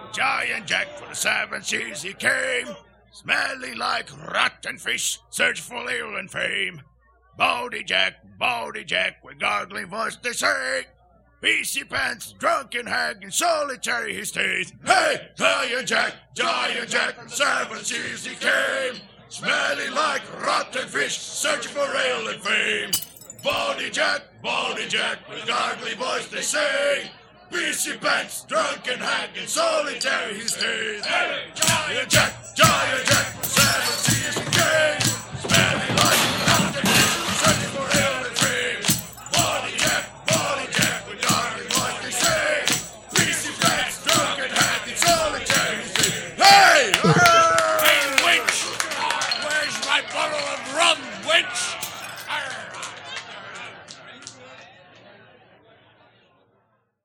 Giant Jack for the 7 seas he came, smelling like rotten fish, search for ale and fame. Baldy Jack, with gargling voice they say, Beastie pants, drunken hag, in solitary he stays. Hey, Giant Jack, for the 7 seas he came, smelling like rotten fish, searching for ale and fame. Baldy Jack, with gargling voice they say, Beastie pants, drunken hag, in solitary he stays. Hey, Giant Jack, for the 7 seas he came.